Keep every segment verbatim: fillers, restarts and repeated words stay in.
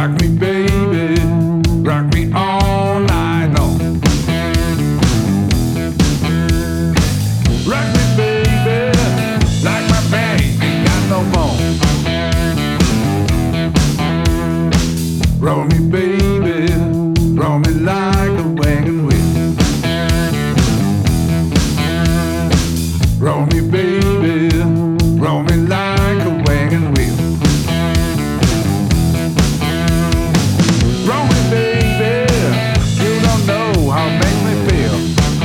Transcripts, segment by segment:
Rock me, baby, rock me all night long. Rock me, baby, like my back ain't got no bone. Roll me, baby, roll me like a wagon wheel. Roll me, baby, roll me like a wagon wheel. Roll me, baby, you don't know how it makes me feel.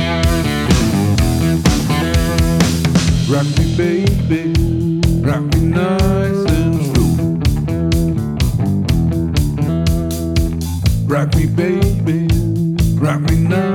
Rock me, baby, rock me nice and slow. Rock me, baby, rock me nice.